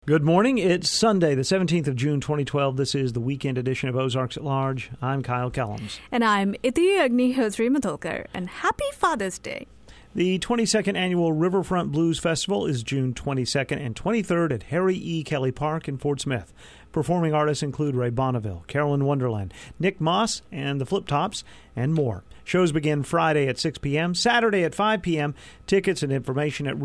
Good morning. It's Sunday, the 17th of June, 2012. This is the weekend edition of Ozarks at Large. I'm Kyle Kellums. And I'm Iti Agnihotri Matolkar. And happy Father's Day. The 22nd Annual Riverfront Blues Festival is June 22nd and 23rd at Harry E. Kelly Park in Fort Smith. Performing artists include Ray Bonneville, Carolyn Wonderland, Nick Moss, and the Flip Tops, and more. Shows begin Friday at 6 p.m., Saturday at 5 p.m. Tickets and information at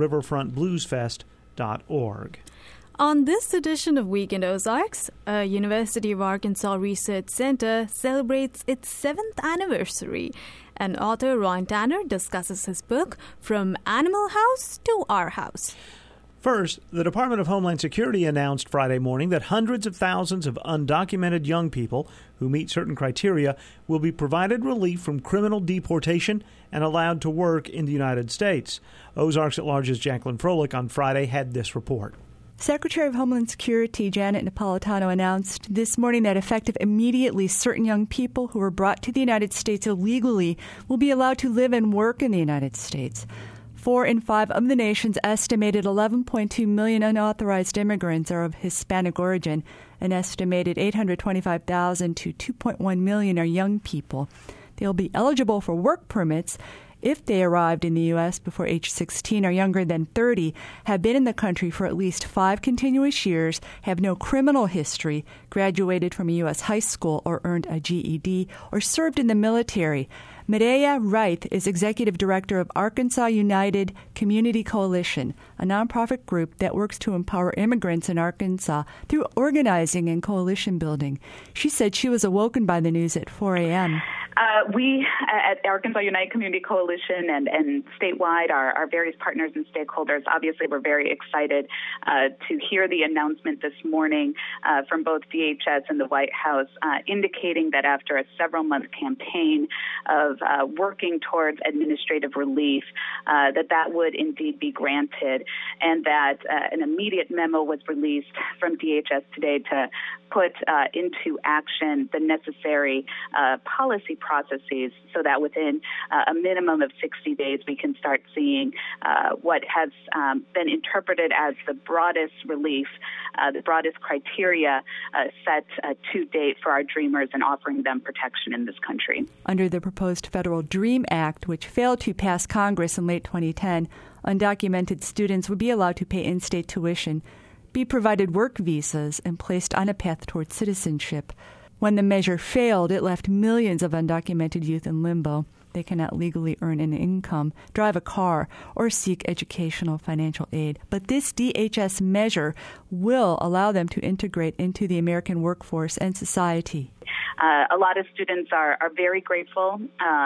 riverfrontbluesfest.org. On this edition of Weekend Ozarks, a University of Arkansas Research Center celebrates its 7th anniversary, and author Ron Tanner discusses his book, From Animal House to Our House. First, the Department of Homeland Security announced Friday morning that hundreds of thousands of undocumented young people who meet certain criteria will be provided relief from criminal deportation and allowed to work in the United States. Ozarks at Large's Jacqueline Froelich on Friday had this report. Secretary of Homeland Security Janet Napolitano announced this morning that effective immediately, certain young people who were brought to the United States illegally will be allowed to live and work in the United States. 4 in 5 of the nation's estimated 11.2 million unauthorized immigrants are of Hispanic origin. An estimated 825,000 to 2.1 million are young people. They'll be eligible for work permits if they arrived in the U.S. before age 16, are younger than 30, have been in the country for at least 5 continuous years, have no criminal history, graduated from a U.S. high school or earned a GED, or served in the military. Mireya Wright is executive director of Arkansas United Community Coalition, a nonprofit group that works to empower immigrants in Arkansas through organizing and coalition building. She said she was awoken by the news at 4 a.m. We at Arkansas United Community Coalition and statewide, our various partners and stakeholders, obviously we're very excited to hear the announcement this morning from both DHS and the White House indicating that after a several-month campaign of working towards administrative relief, that would indeed be granted, and that an immediate memo was released from DHS today to put into action the necessary policy processes so that within a minimum of 60 days we can start seeing what has been interpreted as the broadest relief, the broadest criteria set to date for our dreamers and offering them protection in this country. Under the proposed Federal DREAM Act, which failed to pass Congress in late 2010, undocumented students would be allowed to pay in-state tuition, be provided work visas, and placed on a path towards citizenship. When the measure failed, it left millions of undocumented youth in limbo. They cannot legally earn an income, drive a car, or seek educational financial aid. But this DHS measure will allow them to integrate into the American workforce and society. A lot of students are very grateful.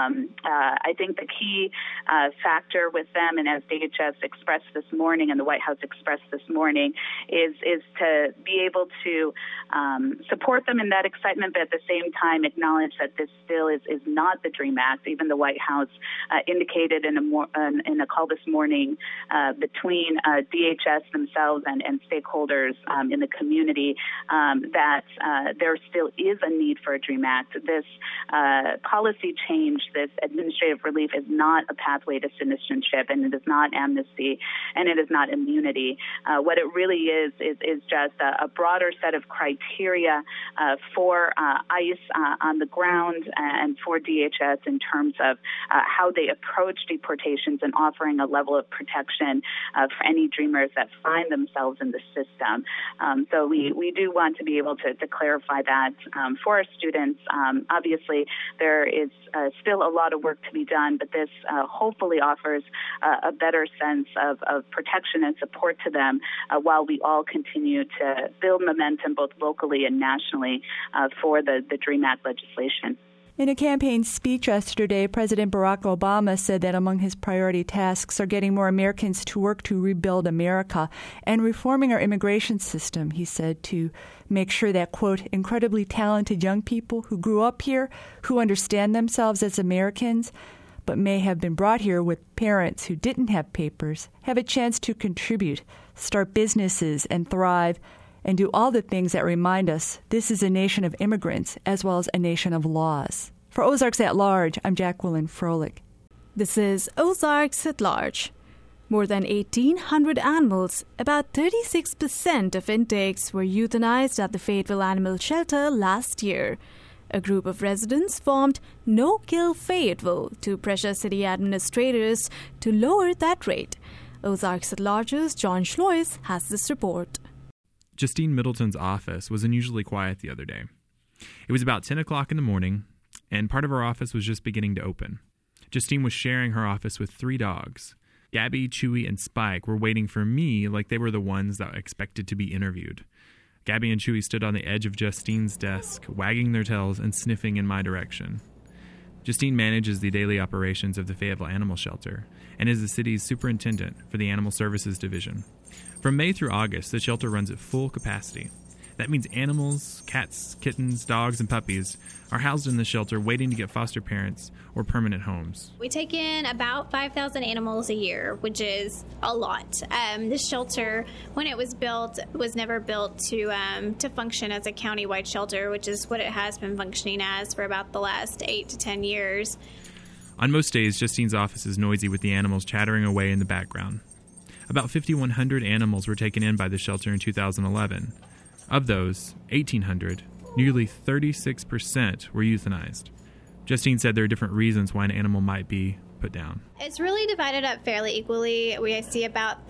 I think the key factor with them, and as DHS expressed this morning and the White House expressed this morning, is to be able to support them in that excitement, but at the same time acknowledge that this still is not the DREAM Act. Even the White House indicated in a call this morning between DHS themselves and stakeholders in the community that there still is a need for a DREAM Act. This policy change, this administrative relief, is not a pathway to citizenship, and it is not amnesty, and it is not immunity. What it really is just a broader set of criteria for ICE on the ground and for DHS in terms of how they approach deportations and offering a level of protection for any dreamers that find themselves in the system. So we do want to be able to clarify that for our students. Obviously, there is still a lot of work to be done, but this hopefully offers a better sense of protection and support to them while we all continue to build momentum both locally and nationally for the DREAM Act legislation. In a campaign speech yesterday, President Barack Obama said that among his priority tasks are getting more Americans to work to rebuild America and reforming our immigration system, he said, to make sure that, quote, incredibly talented young people who grew up here, who understand themselves as Americans, but may have been brought here with parents who didn't have papers, have a chance to contribute, start businesses, and thrive, and do all the things that remind us this is a nation of immigrants as well as a nation of laws. For Ozarks at Large, I'm Jacqueline Froelich. This is Ozarks at Large. More than 1,800 animals, about 36% of intakes, were euthanized at the Fayetteville Animal Shelter last year. A group of residents formed No Kill Fayetteville to pressure city administrators to lower that rate. Ozarks at Large's John Schlois has this report. Justine Middleton's office was unusually quiet the other day. It was about 10 o'clock in the morning, and part of her office was just beginning to open. Justine was sharing her office with 3 dogs. Gabby, Chewy, and Spike were waiting for me like they were the ones that expected to be interviewed. Gabby and Chewy stood on the edge of Justine's desk, wagging their tails and sniffing in my direction. Justine manages the daily operations of the Fayetteville Animal Shelter and is the city's superintendent for the Animal Services Division. From May through August, the shelter runs at full capacity. That means animals, cats, kittens, dogs, and puppies are housed in the shelter waiting to get foster parents or permanent homes. We take in about 5,000 animals a year, which is a lot. This shelter, when it was built, was never built to function as a county-wide shelter, which is what it has been functioning as for about the last 8 to 10 years. On most days, Justine's office is noisy with the animals chattering away in the background. About 5,100 animals were taken in by the shelter in 2011. Of those, 1,800, nearly 36%, were euthanized. Justine said there are different reasons why an animal might be put down. It's really divided up fairly equally. We see about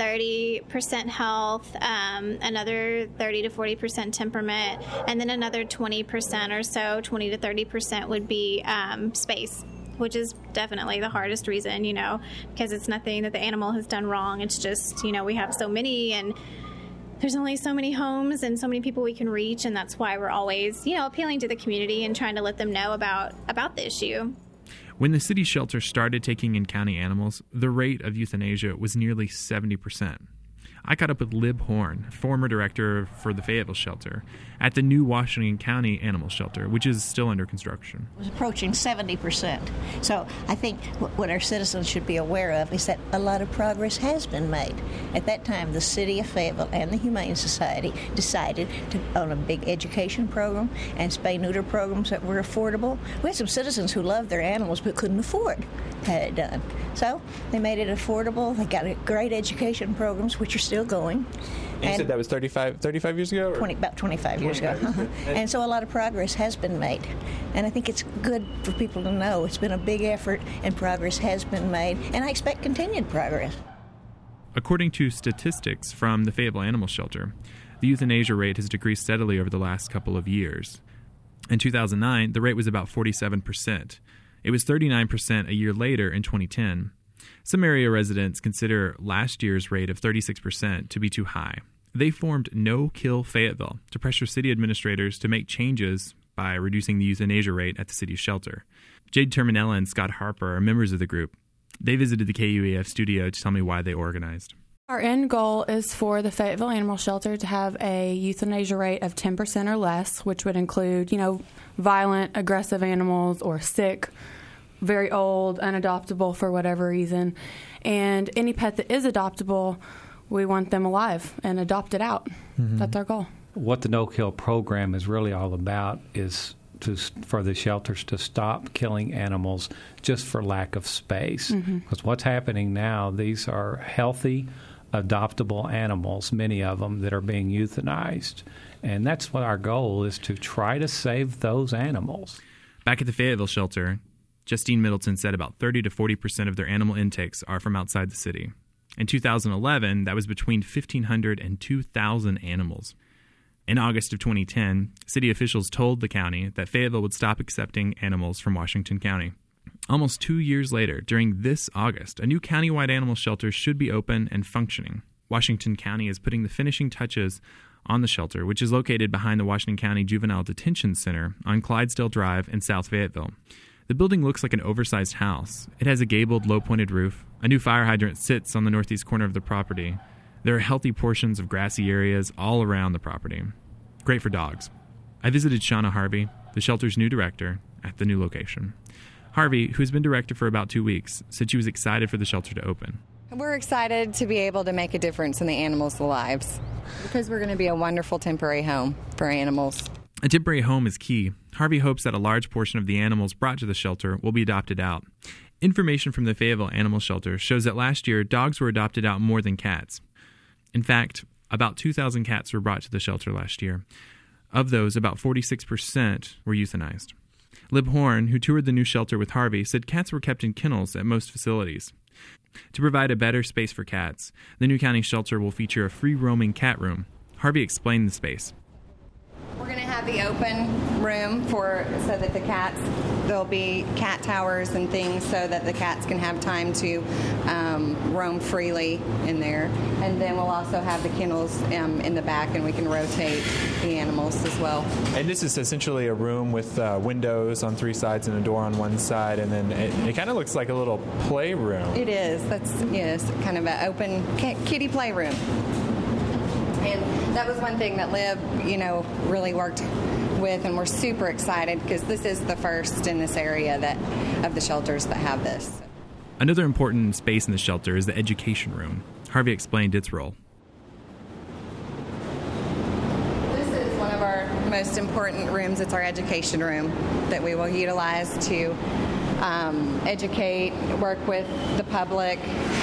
30% health, another 30 to 40% temperament, and then another 20% or so, 20 to 30% would be space, which is definitely the hardest reason, because it's nothing that the animal has done wrong. It's just, we have so many, and there's only so many homes and so many people we can reach, and that's why we're always, appealing to the community and trying to let them know about the issue. When the city shelter started taking in county animals, the rate of euthanasia was nearly 70%. I caught up with Lib Horn, former director for the Fayetteville shelter, at the new Washington County Animal Shelter, which is still under construction. It was approaching 70%. So I think what our citizens should be aware of is that a lot of progress has been made. At that time, the city of Fayetteville and the Humane Society decided to own a big education program and spay-neuter programs that were affordable. We had some citizens who loved their animals but couldn't afford to have it done. So they made it affordable. They got great education programs, which are still going. And you said that was 35 years ago? About 25 years ago. And so a lot of progress has been made. And I think it's good for people to know it's been a big effort and progress has been made. And I expect continued progress. According to statistics from the Fayetteville Animal Shelter, the euthanasia rate has decreased steadily over the last couple of years. In 2009, the rate was about 47%. It was 39% a year later in 2010. Some area residents consider last year's rate of 36% to be too high. They formed No Kill Fayetteville to pressure city administrators to make changes by reducing the euthanasia rate at the city's shelter. Jade Terminella and Scott Harper are members of the group. They visited the KUEF studio to tell me why they organized. Our end goal is for the Fayetteville Animal Shelter to have a euthanasia rate of 10% or less, which would include, violent, aggressive animals or sick, very old, unadoptable for whatever reason. And any pet that is adoptable, we want them alive and adopted out. Mm-hmm. That's our goal. What the No-Kill program is really all about is for the shelters to stop killing animals just for lack of space. Because what's happening now, these are healthy, adoptable animals, many of them, that are being euthanized. And that's what our goal is, to try to save those animals. Back at the Fayetteville shelter, Justine Middleton said about 30 to 40% of their animal intakes are from outside the city. In 2011, that was between 1,500 and 2,000 animals. In August of 2010, city officials told the county that Fayetteville would stop accepting animals from Washington County. Almost 2 years later, during this August, a new countywide animal shelter should be open and functioning. Washington County is putting the finishing touches on the shelter, which is located behind the Washington County Juvenile Detention Center on Clydesdale Drive in South Fayetteville. The building looks like an oversized house. It has a gabled, low-pointed roof. A new fire hydrant sits on the northeast corner of the property. There are healthy portions of grassy areas all around the property. Great for dogs. I visited Shauna Harvey, the shelter's new director, at the new location. Harvey, who's been director for about 2 weeks, said she was excited for the shelter to open. We're excited to be able to make a difference in the animals' lives because we're going to be a wonderful temporary home for animals. A temporary home is key. Harvey hopes that a large portion of the animals brought to the shelter will be adopted out. Information from the Fayetteville Animal Shelter shows that last year, dogs were adopted out more than cats. In fact, about 2,000 cats were brought to the shelter last year. Of those, about 46% were euthanized. Lib Horn, who toured the new shelter with Harvey, said cats were kept in kennels at most facilities. To provide a better space for cats, the new county shelter will feature a free-roaming cat room. Harvey explained the space. We're going to have the open room so that the cats, there'll be cat towers and things so that the cats can have time to roam freely in there. And then we'll also have the kennels in the back, and we can rotate the animals as well. And this is essentially a room with windows on 3 sides and a door on 1 side, and then it kind of looks like a little playroom. It is. Yes, kind of an open kitty playroom. And that was one thing that Lib, really worked with, and we're super excited because this is the first in this area of the shelters that have this. Another important space in the shelter is the education room. Harvey explained its role. This is one of our most important rooms. It's our education room that we will utilize to educate, work with the public,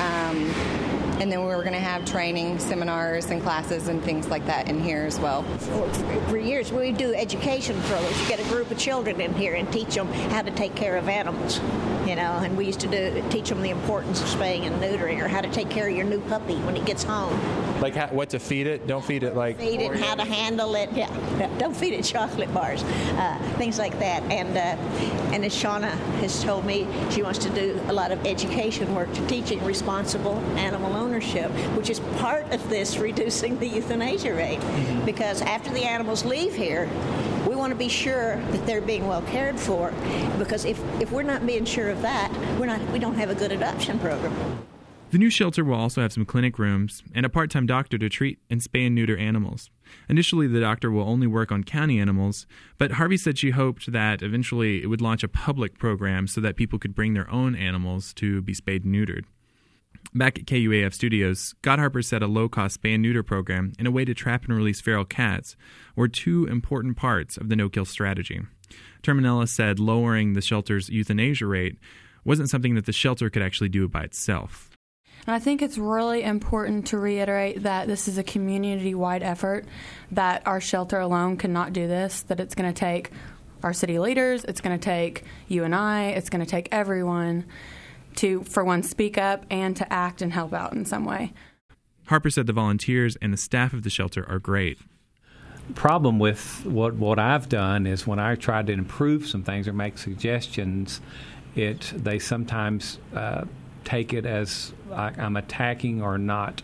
and then we're going to have training, seminars, and classes and things like that in here as well. For years, we do education programs. You get a group of children in here and teach them how to take care of animals, and we used to teach them the importance of spaying and neutering, or how to take care of your new puppy when it gets home. Like what to feed it? Don't feed it like... Feed it, how to handle it. Yeah, don't feed it chocolate bars, things like that. And as Shauna has told me, she wants to do a lot of education work to teaching responsible animal ownership, which is part of this reducing the euthanasia rate. Mm-hmm. Because after the animals leave here, we want to be sure that they're being well cared for. Because if we're not being sure of that, we don't have a good adoption program. The new shelter will also have some clinic rooms and a part-time doctor to treat and spay and neuter animals. Initially, the doctor will only work on county animals, but Harvey said she hoped that eventually it would launch a public program so that people could bring their own animals to be spayed and neutered. Back at KUAF Studios, Scott Harper said a low-cost spay and neuter program and a way to trap and release feral cats were 2 important parts of the no-kill strategy. Terminella said lowering the shelter's euthanasia rate wasn't something that the shelter could actually do by itself. And I think it's really important to reiterate that this is a community-wide effort, that our shelter alone cannot do this, that it's going to take our city leaders, it's going to take you and I, it's going to take everyone to, for one, speak up and to act and help out in some way. Harper said the volunteers and the staff of the shelter are great. Problem with what I've done is when I try to improve some things or make suggestions, they sometimes take it as I'm attacking or not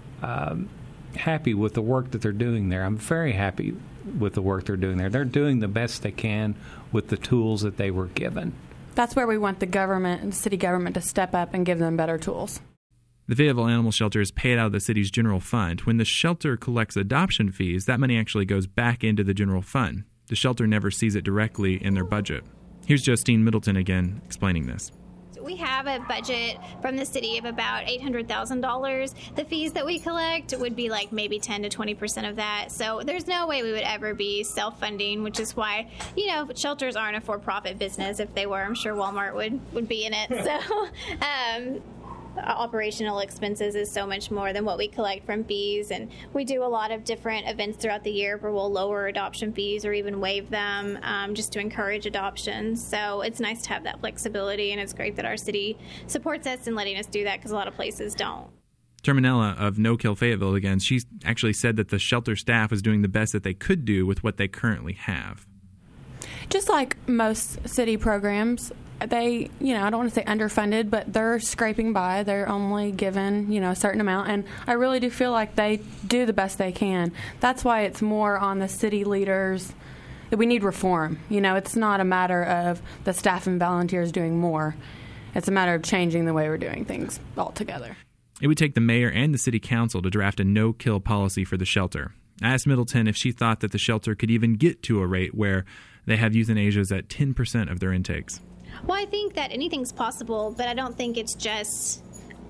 happy with the work that they're doing there. I'm very happy with the work they're doing there. They're doing the best they can with the tools that they were given. That's where we want the government and the city government to step up and give them better tools. The Fayetteville Animal Shelter is paid out of the city's general fund. When the shelter collects adoption fees, that money actually goes back into the general fund. The shelter never sees it directly in their budget. Here's Justine Middleton again explaining this. We have a budget from the city of about $800,000. The fees that we collect would be like maybe 10 to 20% of that. So there's no way we would ever be self-funding, which is why, shelters aren't a for-profit business. If they were, I'm sure Walmart would be in it. So operational expenses is so much more than what we collect from fees, and we do a lot of different events throughout the year where we'll lower adoption fees or even waive them just to encourage adoptions. So it's nice to have that flexibility, and it's great that our city supports us in letting us do that because a lot of places don't. Terminella of No Kill Fayetteville again, she actually said that the shelter staff was doing the best that they could do with what they currently have. Just like most city programs, they, I don't want to say underfunded, but they're scraping by. They're only given, a certain amount. And I really do feel like they do the best they can. That's why it's more on the city leaders that we need reform. It's not a matter of the staff and volunteers doing more. It's a matter of changing the way we're doing things altogether. It would take the mayor and the city council to draft a no-kill policy for the shelter. I asked Middleton if she thought that the shelter could even get to a rate where they have euthanasias at 10% of their intakes. Well, I think that anything's possible, but I don't think it's just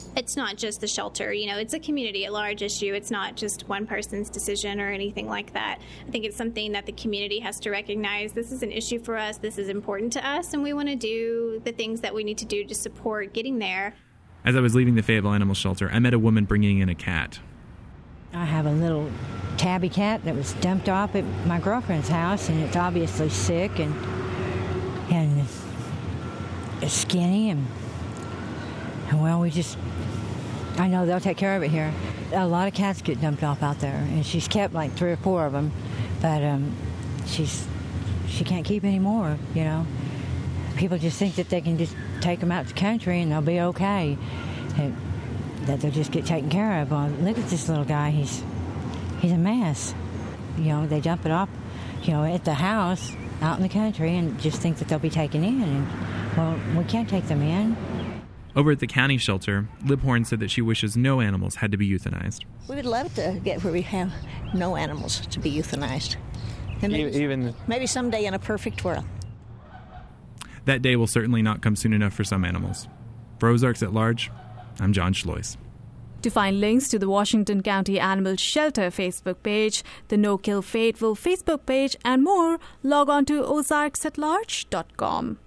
it's not just the shelter. It's a community at large issue. It's not just one person's decision or anything like that. I think it's something that the community has to recognize. This is an issue for us. This is important to us, and we want to do the things that we need to do to support getting there. As I was leaving the Fayetteville Animal Shelter, I met a woman bringing in a cat. I have a little tabby cat that was dumped off at my girlfriend's house, and it's obviously sick and it's skinny, and well, I know they'll take care of it here. A lot of cats get dumped off out there, and she's kept like 3 or 4 of them, but she can't keep any more, People just think that they can just take them out to the country and they'll be okay, that they'll just get taken care of. Well, look at this little guy. He's a mess. They dump it off, at the house out in the country and just think that they'll be taken in. And, well, we can't take them in. Over at the county shelter, Lib Horn said that she wishes no animals had to be euthanized. We would love to get where we have no animals to be euthanized. And maybe someday in a perfect world. That day will certainly not come soon enough for some animals. For Ozarks at Large, I'm John Schlois. To find links to the Washington County Animal Shelter Facebook page, the No Kill Fayetteville Facebook page, and more, log on to ozarksatlarge.com.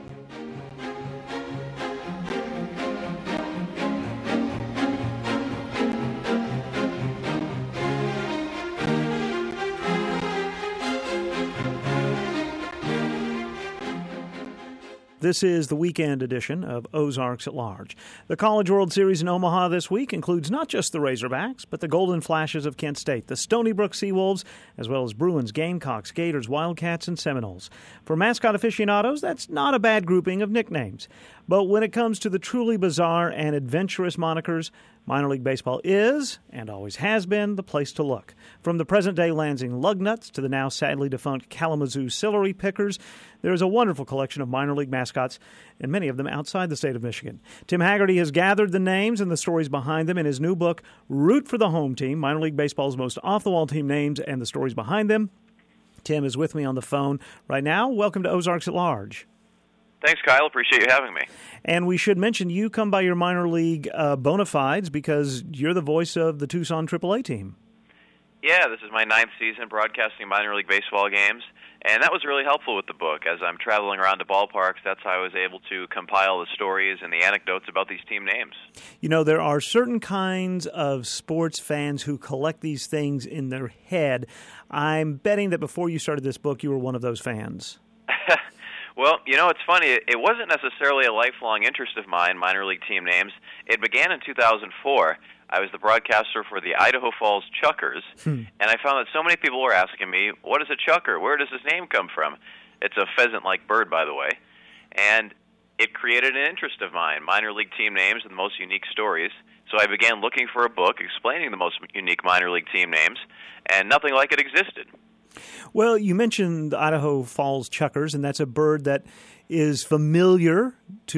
This is the weekend edition of Ozarks at Large. The College World Series in Omaha this week includes not just the Razorbacks, but the Golden Flashes of Kent State, the Stony Brook Seawolves, as well as Bruins, Gamecocks, Gators, Wildcats, and Seminoles. For mascot aficionados, that's not a bad grouping of nicknames. But when it comes to the truly bizarre and adventurous monikers, minor league baseball is, and always has been, the place to look. From the present-day Lansing Lugnuts to the now sadly defunct Kalamazoo Celery Pickers, there is a wonderful collection of minor league mascots, and many of them outside the state of Michigan. Tim Haggerty has gathered the names and the stories behind them in his new book, Root for the Home Team, Minor League Baseball's Most Off-the-Wall Team Names and the Stories Behind Them. Tim is with me on the phone right now. Welcome to Ozarks at Large. Thanks, Kyle. Appreciate you having me. And we should mention you come by your minor league bona fides because you're the voice of the Tucson AAA team. Yeah, this is my 9th season broadcasting minor league baseball games, and that was really helpful with the book. As I'm traveling around to ballparks, that's how I was able to compile the stories and the anecdotes about these team names. There are certain kinds of sports fans who collect these things in their head. I'm betting that before you started this book, you were one of those fans. Well, it's funny. It wasn't necessarily a lifelong interest of mine, minor league team names. It began in 2004. I was the broadcaster for the Idaho Falls Chuckers, and I found that so many people were asking me, what is a chucker? Where does this name come from? It's a pheasant-like bird, by the way. And it created an interest of mine, minor league team names and the most unique stories. So I began looking for a book explaining the most unique minor league team names, and nothing like it existed. Well, you mentioned the Idaho Falls Chuckers, and that's a bird that is familiar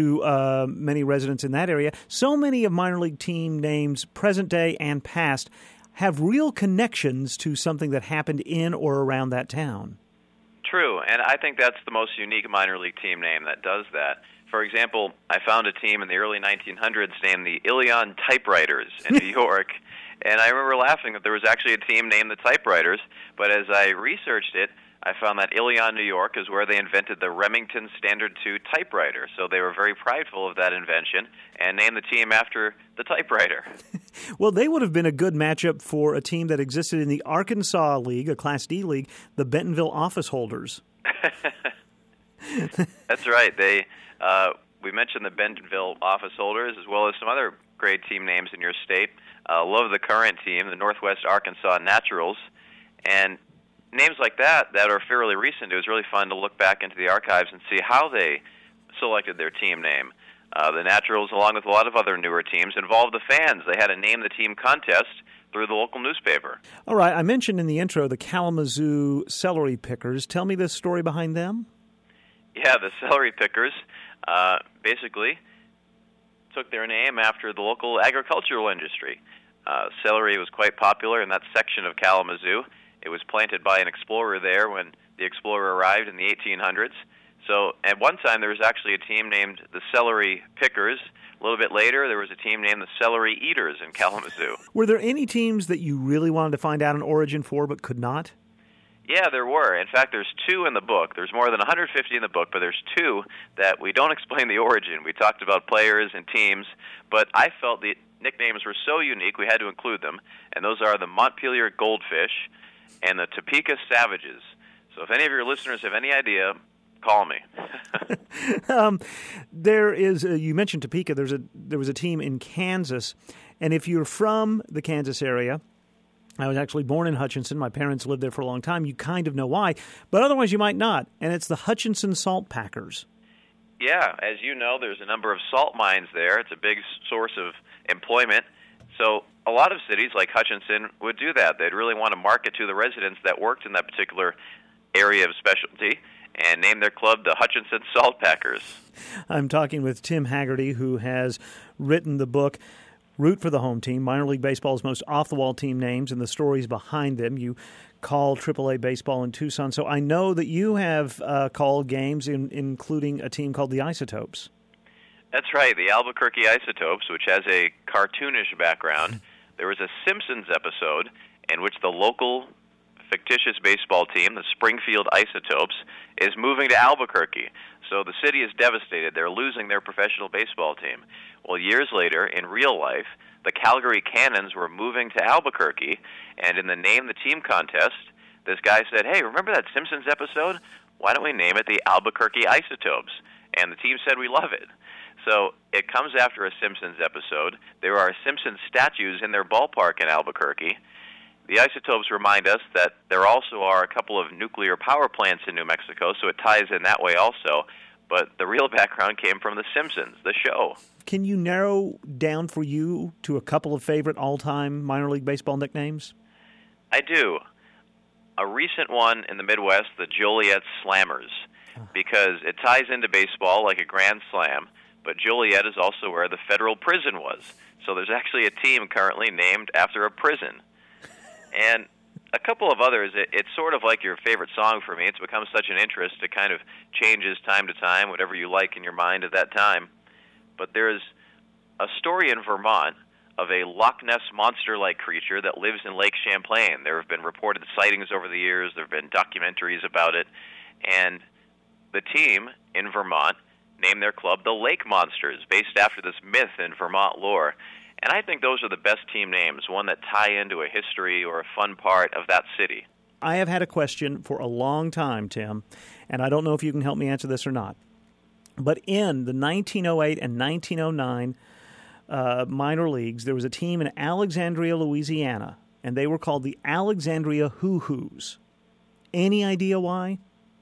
to many residents in that area. So many of minor league team names, present day and past, have real connections to something that happened in or around that town. True, and I think that's the most unique minor league team name that does that. For example, I found a team in the early 1900s named the Ilion Typewriters in New York, and I remember laughing that there was actually a team named the Typewriters, but as I researched it, I found that Ilion, New York is where they invented the Remington Standard 2 typewriter, so they were very prideful of that invention and named the team after the typewriter. Well, they would have been a good matchup for a team that existed in the Arkansas League, a Class D league, the Bentonville Office Holders. That's right. We mentioned the Bentonville Office Holders as well as some other great team names in your state. Love the current team, the Northwest Arkansas Naturals, and names like that are fairly recent. It was really fun to look back into the archives and see how they selected their team name. The Naturals, along with a lot of other newer teams, involved the fans. They had a Name the Team contest through the local newspaper. All right, I mentioned in the intro the Kalamazoo Celery Pickers. Tell me the story behind them. Yeah, the Celery Pickers basically took their name after the local agricultural industry. Celery was quite popular in that section of Kalamazoo. It was planted by an explorer there when the explorer arrived in the 1800s. So at one time there was actually a team named the Celery Pickers, A little bit later, there was a team named the Celery Eaters in Kalamazoo. Were there any teams that you really wanted to find out an origin for but could not? Yeah, there were. In fact, there's 2 in the book. There's more than 150 in the book, but there's 2 that we don't explain the origin. We talked about players and teams, but I felt the nicknames were so unique we had to include them, and those are the Montpelier Goldfish and the Topeka Savages. So if any of your listeners have any idea, call me. There is, you mentioned Topeka. There was a team in Kansas, and if you're from the Kansas area, I was actually born in Hutchinson. My parents lived there for a long time. You kind of know why, but otherwise you might not. And it's the Hutchinson Salt Packers. Yeah, as you know, there's a number of salt mines there. It's a big source of employment. So a lot of cities like Hutchinson would do that. They'd really want to market to the residents that worked in that particular area of specialty and name their club the Hutchinson Salt Packers. I'm talking with Tim Haggerty, who has written the book Root for the Home Team, Minor League Baseball's most off-the-wall team names and the stories behind them. You call AAA baseball in Tucson. So I know that you have called games, including a team called the Isotopes. That's right, the Albuquerque Isotopes, which has a cartoonish background. There was a Simpsons episode in which the local fictitious baseball team, the Springfield Isotopes, is moving to Albuquerque. So the city is devastated. They're losing their professional baseball team. Well, years later, in real life, the Calgary Cannons were moving to Albuquerque, and in the Name the Team contest, this guy said, hey, remember that Simpsons episode? Why don't we name it the Albuquerque Isotopes? And the team said, we love it. So it comes after a Simpsons episode. There are Simpsons statues in their ballpark in Albuquerque. The Isotopes remind us that there also are a couple of nuclear power plants in New Mexico, so it ties in that way also. But the real background came from The Simpsons, the show. Can you narrow down for you to a couple of favorite all-time minor league baseball nicknames? I do. A recent one in the Midwest, the Joliet Slammers, because it ties into baseball like a grand slam, but Joliet is also where the federal prison was. So there's actually a team currently named after a prison. And a couple of others, it's sort of like your favorite song for me. It's become such an interest. It kind of changes time to time, whatever you like in your mind at that time. But there's a story in Vermont of a Loch Ness monster-like creature that lives in Lake Champlain. There have been reported sightings over the years. There have been documentaries about it. And the team in Vermont named their club the Lake Monsters, based after this myth in Vermont lore. And I think those are the best team names, one that tie into a history or a fun part of that city. I have had a question for a long time, Tim, and I don't know if you can help me answer this or not. But in the 1908 and 1909 minor leagues, there was a team in Alexandria, Louisiana, and they were called the Alexandria Hoo-Hoos. Any idea why?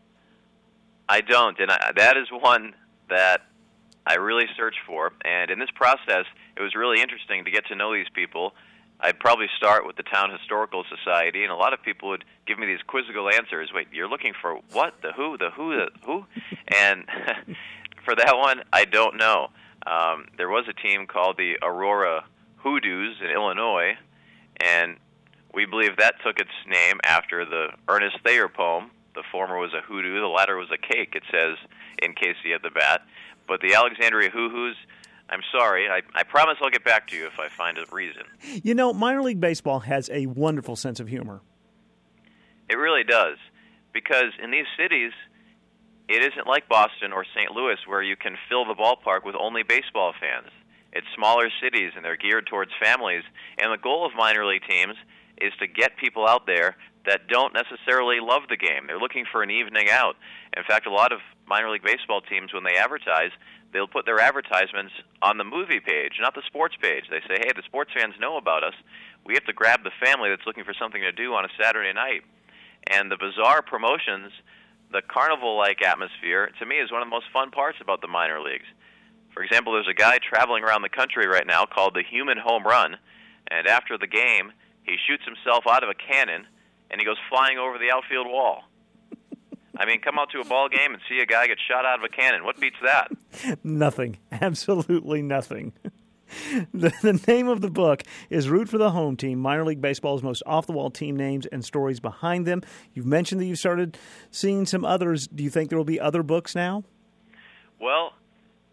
I don't, and that is one that I really searched for. And in this process, it was really interesting to get to know these people. I'd probably start with the Town Historical Society, and a lot of people would give me these quizzical answers. Wait, you're looking for what? The who? The who? The who? And for that one, I don't know. There was a team called the Aurora Hoodoos in Illinois, and we believe that took its name after the Ernest Thayer poem. The former was a hoodoo, the latter was a cake, it says in Casey at the Bat. But the Alexandria Hoo-Hoos, I'm sorry. I promise I'll get back to you if I find a reason. You know, minor league baseball has a wonderful sense of humor. It really does. Because in these cities, it isn't like Boston or St. Louis where you can fill the ballpark with only baseball fans. It's smaller cities, and they're geared towards families. And the goal of minor league teams is to get people out there that don't necessarily love the game. They're looking for an evening out. In fact, a lot of minor league baseball teams, when they advertise, they'll put their advertisements on the movie page, not the sports page. They say, hey, the sports fans know about us. We have to grab the family that's looking for something to do on a Saturday night. And the bizarre promotions, the carnival-like atmosphere, to me is one of the most fun parts about the minor leagues. For example, there's a guy traveling around the country right now called the Human Home Run, and after the game, he shoots himself out of a cannon, and he goes flying over the outfield wall. I mean, come out to a ball game and see a guy get shot out of a cannon. What beats that? Nothing. Absolutely nothing. The name of the book is Root for the Home Team, Minor League Baseball's most off-the-wall team names and stories behind them. You've mentioned that you started seeing some others. Do you think there will be other books now? Well,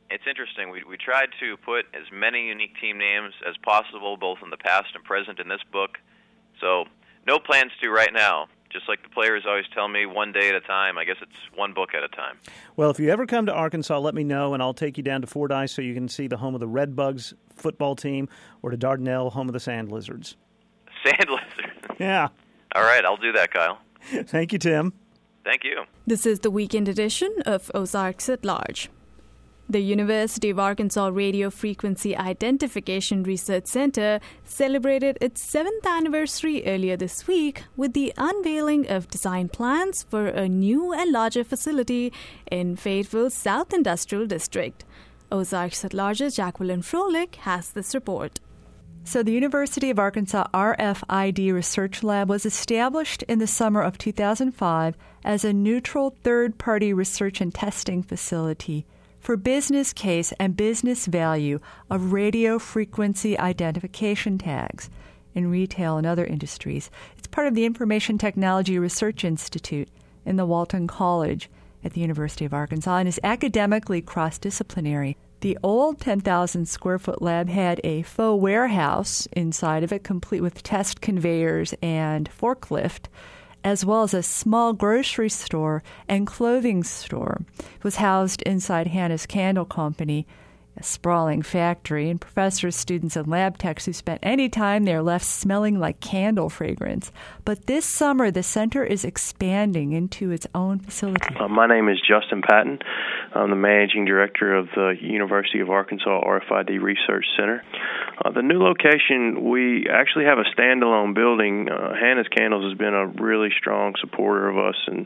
it's interesting. We tried to put as many unique team names as possible, both in the past and present, in this book. So no plans to right now. Just like the players always tell me, one day at a time. I guess it's one book at a time. Well, if you ever come to Arkansas, let me know, and I'll take you down to Fordyce so you can see the home of the Red Bugs football team, or to Dardanelle, home of the Sand Lizards. Sand Lizards? Yeah. All right, I'll do that, Kyle. Thank you, Tim. Thank you. This is the weekend edition of Ozarks at Large. The University of Arkansas Radio Frequency Identification Research Center celebrated its 7th anniversary earlier this week with the unveiling of design plans for a new and larger facility in Fayetteville's South Industrial District. Ozarks at Large's Jacqueline Froelich has this report. So the University of Arkansas RFID Research Lab was established in the summer of 2005 as a neutral third-party research and testing facility for business case and business value of radio frequency identification tags in retail and other industries. It's part of the Information Technology Research Institute in the Walton College at the University of Arkansas and is academically cross-disciplinary. The old 10,000-square-foot lab had a faux warehouse inside of it, complete with test conveyors and forklift, as well as a small grocery store and clothing store. It was housed inside Hannah's Candle Company, a sprawling factory, and professors, students, and lab techs who spent any time there left smelling like candle fragrance. But this summer, the center is expanding into its own facility. My name is Justin Patton. I'm the managing director of the University of Arkansas RFID Research Center. The new location, we actually have a standalone building. Hannah's Candles has been a really strong supporter of us, and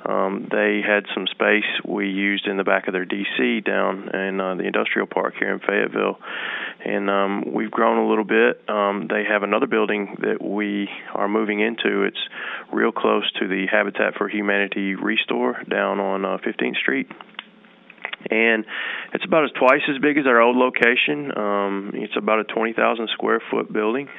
they had some space we used in the back of their DC down in the industrial park here in Fayetteville, and we've grown a little bit. They have another building that we are moving into. It's real close to the Habitat for Humanity Restore down on 15th Street. And it's about twice as big as our old location. It's about a 20,000 square foot building.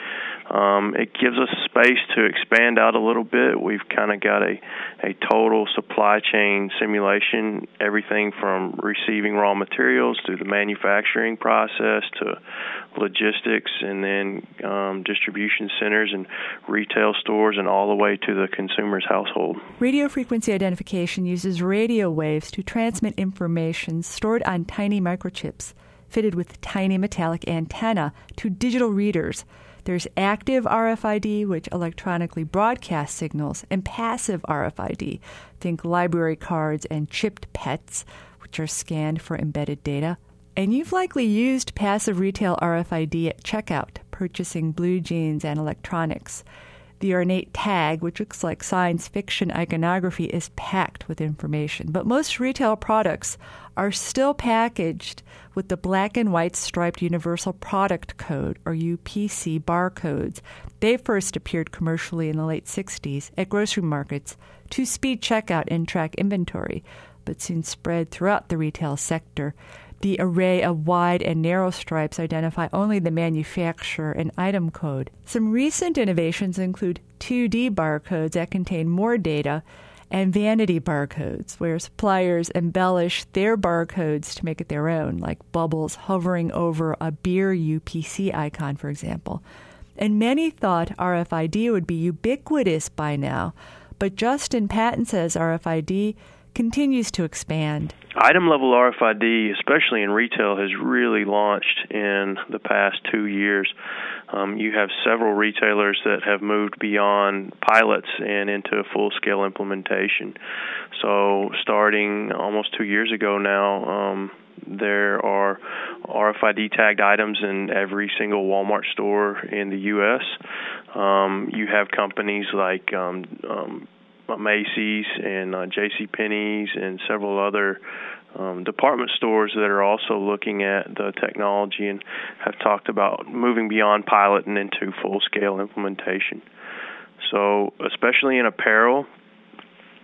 It gives us space to expand out a little bit. We've kind of got a total supply chain simulation, everything from receiving raw materials to the manufacturing process to logistics, and then distribution centers and retail stores, and all the way to the consumer's household. Radio frequency identification uses radio waves to transmit information stored on tiny microchips fitted with tiny metallic antenna to digital readers. There's active RFID, which electronically broadcasts signals, and passive RFID, think library cards and chipped pets, which are scanned for embedded data. And you've likely used passive retail RFID at checkout, purchasing blue jeans and electronics. The ornate tag, which looks like science fiction iconography, is packed with information. But most retail products are still packaged with the black and white striped Universal Product Code, or UPC barcodes. They first appeared commercially in the late 60s at grocery markets to speed checkout and track inventory, but soon spread throughout the retail sector. The array of wide and narrow stripes identify only the manufacturer and item code. Some recent innovations include 2D barcodes that contain more data and vanity barcodes, where suppliers embellish their barcodes to make it their own, like bubbles hovering over a beer UPC icon, for example. And many thought RFID would be ubiquitous by now, but Justin Patton says RFID continues to expand. Item-level RFID, especially in retail, has really launched in the past 2 years. You have several retailers that have moved beyond pilots and into a full-scale implementation. So starting almost 2 years ago now, there are RFID-tagged items in every single Walmart store in the U.S. You have companies like Macy's and JCPenney's and several other department stores that are also looking at the technology and have talked about moving beyond pilot and into full-scale implementation. So especially in apparel,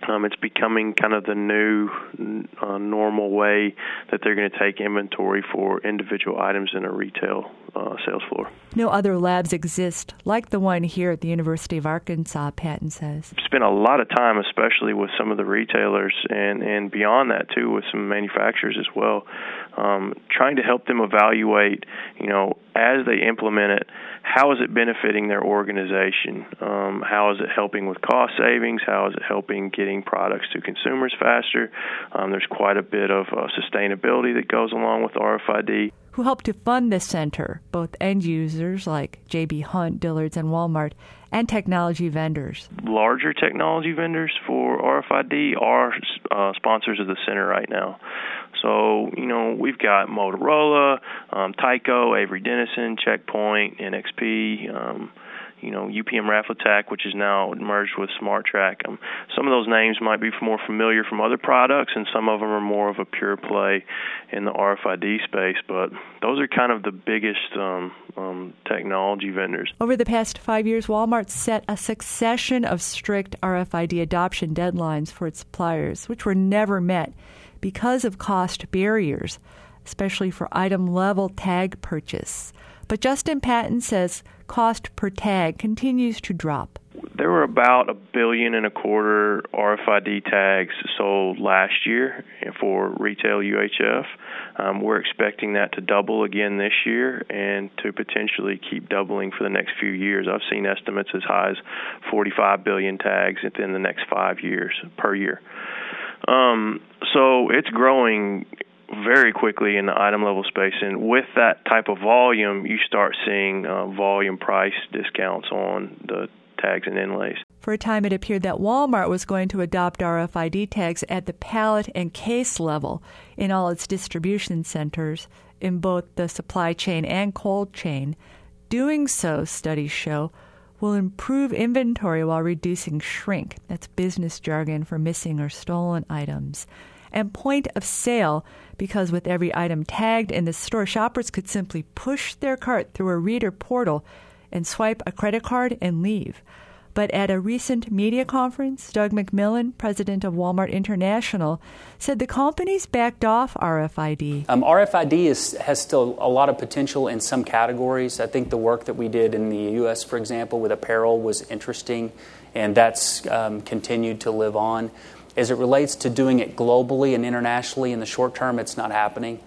It's becoming kind of the new normal way that they're going to take inventory for individual items in a retail sales floor. No other labs exist like the one here at the University of Arkansas, Patton says. Spent a lot of time, especially with some of the retailers and beyond that too, with some manufacturers as well, trying to help them evaluate, as they implement it, how is it benefiting their organization? How is it helping with cost savings? How is it helping getting products to consumers faster? There's quite a bit of sustainability that goes along with RFID. Who helped to fund this center, both end users like J.B. Hunt, Dillard's, and Walmart, and technology vendors. Larger technology vendors for RFID are sponsors of the center right now. So, we've got Motorola, Tyco, Avery Dennison, Checkpoint, NXP, UPM Raffletac, which is now merged with SmartTrack. Some of those names might be more familiar from other products, and some of them are more of a pure play in the RFID space. But those are kind of the biggest technology vendors. Over the past 5 years, Walmart set a succession of strict RFID adoption deadlines for its suppliers, which were never met because of cost barriers, especially for item-level tag purchase. But Justin Patton says cost per tag continues to drop. There were about $1.25 billion RFID tags sold last year for retail UHF. We're expecting that to double again this year and to potentially keep doubling for the next few years. I've seen estimates as high as 45 billion tags within the next 5 years per year. So it's growing very quickly in the item level space, and with that type of volume, you start seeing volume price discounts on the tags and inlays. For a time, it appeared that Walmart was going to adopt RFID tags at the pallet and case level in all its distribution centers in both the supply chain and cold chain. Doing so, studies show, will improve inventory while reducing shrink. That's business jargon for missing or stolen items. And point of sale, because with every item tagged in the store, shoppers could simply push their cart through a reader portal and swipe a credit card and leave. But at a recent media conference, Doug McMillon, president of Walmart International, said the company's backed off RFID. RFID has still a lot of potential in some categories. I think the work that we did in the U.S., for example, with apparel was interesting, and that's continued to live on. As it relates to doing it globally and internationally in the short term, it's not happening.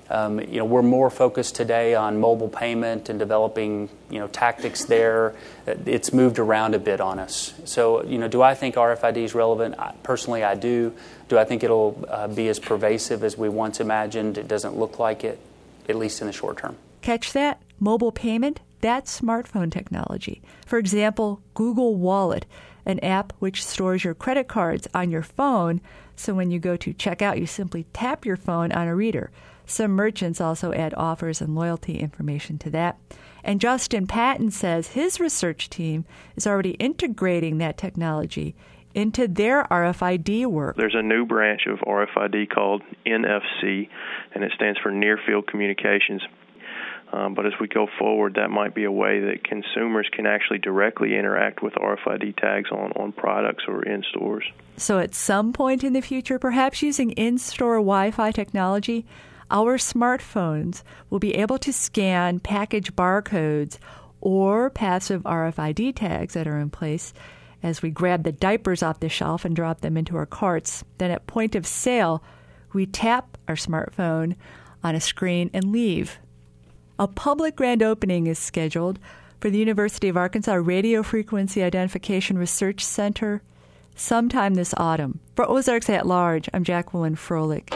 We're more focused today on mobile payment and developing, tactics there. It's moved around a bit on us. So, do I think RFID is relevant? Personally, I do. Do I think it'll be as pervasive as we once imagined? It doesn't look like it, at least in the short term. Catch that? Mobile payment? That's smartphone technology. For example, Google Wallet, an app which stores your credit cards on your phone, so when you go to check out, you simply tap your phone on a reader. Some merchants also add offers and loyalty information to that. And Justin Patton says his research team is already integrating that technology into their RFID work. There's a new branch of RFID called NFC, and it stands for Near Field Communications. But as we go forward, that might be a way that consumers can actually directly interact with RFID tags on products or in stores. So at some point in the future, perhaps using in-store Wi-Fi technology, our smartphones will be able to scan package barcodes or passive RFID tags that are in place as we grab the diapers off the shelf and drop them into our carts. Then at point of sale, we tap our smartphone on a screen and leave. A public grand opening is scheduled for the University of Arkansas Radio Frequency Identification Research Center sometime this autumn. For Ozarks at Large, I'm Jacqueline Froelich.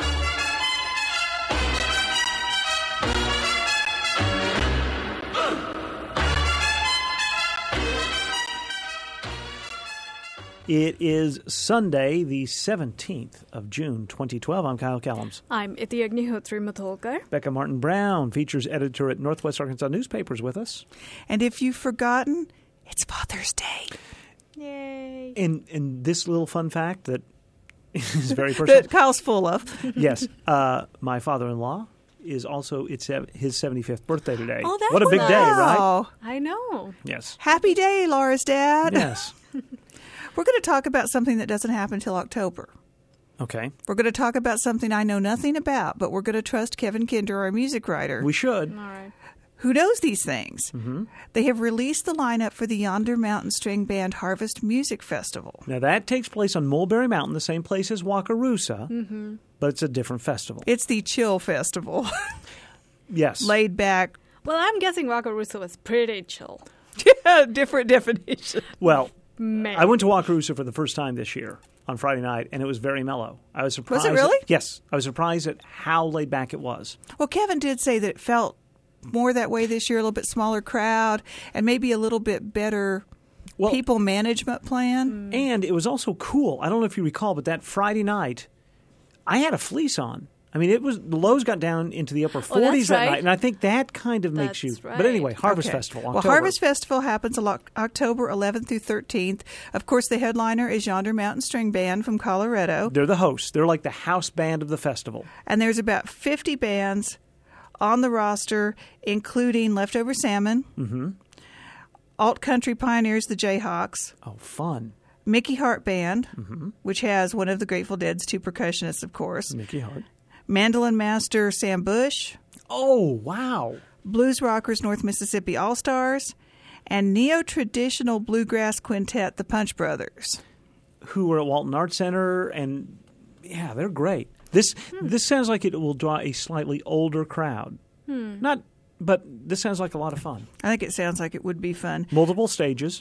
It is Sunday, the 17th of June, 2012. I'm Kyle Callums. I'm Iti Agnihotri Matholkar. Becca Martin-Brown, features editor at Northwest Arkansas Newspapers, with us. And if you've forgotten, it's Father's Day. Yay. And this little fun fact that is very personal. That Kyle's full of. Yes. My father-in-law is also his 75th birthday today. Oh, that's what a big day, right? I know. Yes. Happy day, Laura's dad. Yes. We're going to talk about something that doesn't happen until October. Okay. We're going to talk about something I know nothing about, but we're going to trust Kevin Kinder, our music writer. We should. All right. Who knows these things. Mm-hmm. They have released the lineup for the Yonder Mountain String Band Harvest Music Festival. Now, that takes place on Mulberry Mountain, the same place as Wakarusa, but it's a different festival. It's the Chill Festival. Yes. Laid back. Well, I'm guessing Wakarusa was pretty chill. Yeah, different definition. Well, Man. I went to Wakarusa for the first time this year on Friday night, and it was very mellow. I was surprised. Was it really? Yes. I was surprised at how laid back it was. Well, Kevin did say that it felt more that way this year, a little bit smaller crowd, and maybe a little bit better people management plan. And it was also cool. I don't know if you recall, but that Friday night, I had a fleece on. I mean, the lows got down into the upper 40s that night, and I think that kind of makes you. right. But anyway, Harvest Festival. October. Well, Harvest Festival happens October 11th through 13th. Of course, the headliner is Yonder Mountain String Band from Colorado. They're the hosts. They're like the house band of the festival. And there's about 50 bands on the roster, including Leftover Salmon, Alt Country Pioneers, the Jayhawks. Oh, fun. Mickey Hart Band, which has one of the Grateful Dead's two percussionists, of course. Mickey Hart. Mandolin Master Sam Bush. Oh, wow. Blues Rockers North Mississippi All-Stars. And neo-traditional bluegrass quintet, the Punch Brothers. Who were at Walton Arts Center, and yeah, they're great. This sounds like it will draw a slightly older crowd. But this sounds like a lot of fun. I think it sounds like it would be fun. Multiple stages,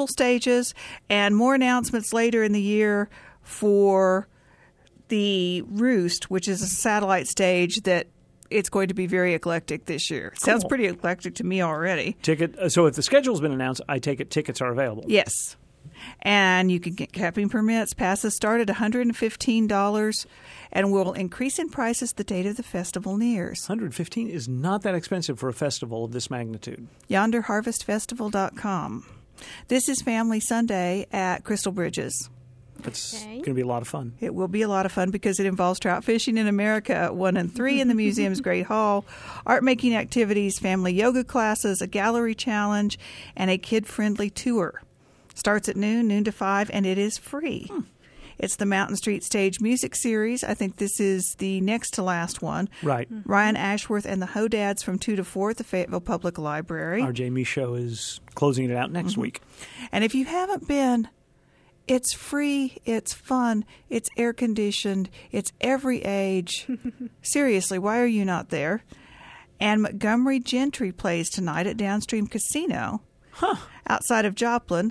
and more announcements later in the year for the Roost, which is a satellite stage that it's going to be very eclectic this year. Cool. Sounds pretty eclectic to me already. So if the schedule's been announced, I take it tickets are available. Yes. And you can get camping permits. Passes start at $115 and will increase in price as the date of the festival nears. $115 is not that expensive for a festival of this magnitude. YonderHarvestFestival.com. This is Family Sunday at Crystal Bridges. It's going to be a lot of fun. It will be a lot of fun because it involves trout fishing in America at 1 and 3 in the museum's Great Hall, art-making activities, family yoga classes, a gallery challenge, and a kid-friendly tour. Starts at noon to 5, and it is free. It's the Mountain Street Stage Music Series. I think this is the next to last one. Right. Ryan Ashworth and the Hodads from 2 to 4 at the Fayetteville Public Library. R.J. Michaud is closing it out next week. And if you haven't been, it's free, it's fun, it's air-conditioned, it's every age. Seriously, why are you not there? And Montgomery Gentry plays tonight at Downstream Casino outside of Joplin.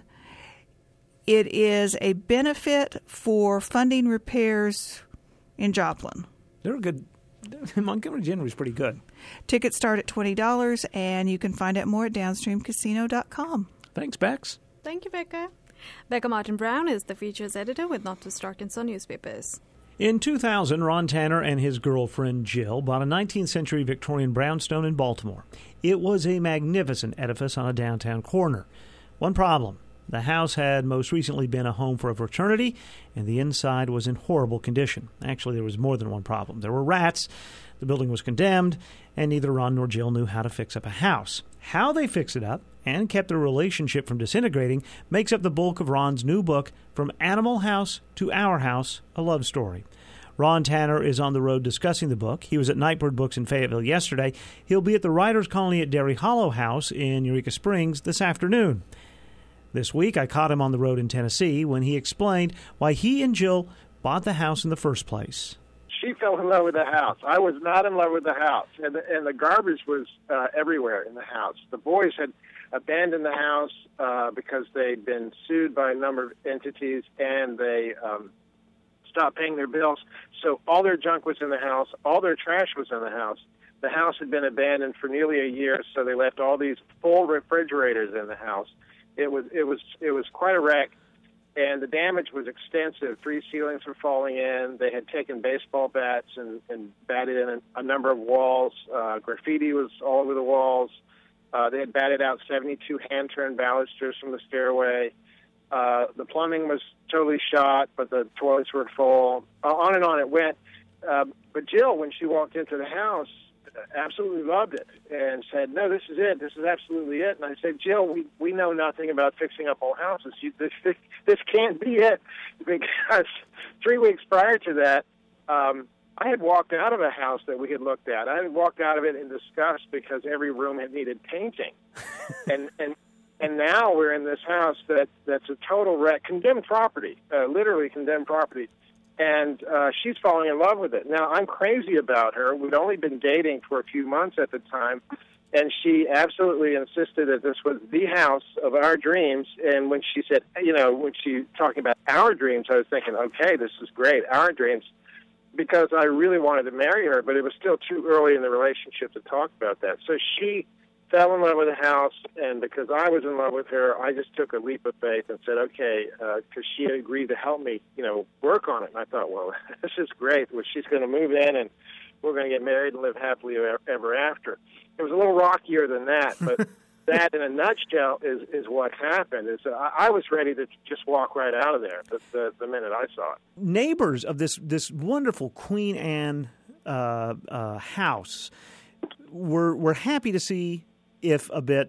It is a benefit for funding repairs in Joplin. They're good. Montgomery Gentry is pretty good. Tickets start at $20, and you can find out more at downstreamcasino.com. Thanks, Bex. Thank you, Becca. Becca Martin Brown is the features editor with Northwest Arkansas Newspapers. In 2000, Ron Tanner and his girlfriend Jill bought a 19th century Victorian brownstone in Baltimore. It was a magnificent edifice on a downtown corner. One problem. The house had most recently been a home for a fraternity, and the inside was in horrible condition. Actually, there was more than one problem. There were rats, the building was condemned, and neither Ron nor Jill knew how to fix up a house. How they fixed it up and kept their relationship from disintegrating makes up the bulk of Ron's new book, From Animal House to Our House, A Love Story. Ron Tanner is on the road discussing the book. He was at Nightbird Books in Fayetteville yesterday. He'll be at the Writers' Colony at Dairy Hollow House in Eureka Springs this afternoon. This week, I caught him on the road in Tennessee when he explained why he and Jill bought the house in the first place. She fell in love with the house. I was not in love with the house, and the garbage was everywhere in the house. The boys had abandoned the house because they'd been sued by a number of entities, and they stopped paying their bills. So all their junk was in the house. All their trash was in the house. The house had been abandoned for nearly a year, so they left all these full refrigerators in the house. It was quite a wreck, and the damage was extensive. 3 ceilings were falling in. They had taken baseball bats and batted in a number of walls. Graffiti was all over the walls. They had batted out 72 hand-turned balusters from the stairway. The plumbing was totally shot, but the toilets were full. On and on it went. But Jill, when she walked into the house, absolutely loved it and said, "No, this is it. This is absolutely it." And I said, "Jill, we know nothing about fixing up old houses. This can't be it," because 3 weeks prior to that, I had walked out of a house that we had looked at. I had walked out of it in disgust because every room had needed painting, and now we're in this house that's a total wreck, condemned property, literally condemned property. And she's falling in love with it. Now, I'm crazy about her. We'd only been dating for a few months at the time, and she absolutely insisted that this was the house of our dreams. And when she said, when she talking about our dreams, I was thinking, okay, this is great, our dreams, because I really wanted to marry her, but it was still too early in the relationship to talk about that. So she fell in love with the house, and because I was in love with her, I just took a leap of faith and said, okay, because she had agreed to help me, work on it. And I thought, well, this is great. Well, she's going to move in, and we're going to get married and live happily ever after. It was a little rockier than that, but that, in a nutshell, is what happened. I was ready to just walk right out of there the minute I saw it. Neighbors of this wonderful Queen Anne house were happy to see, if a bit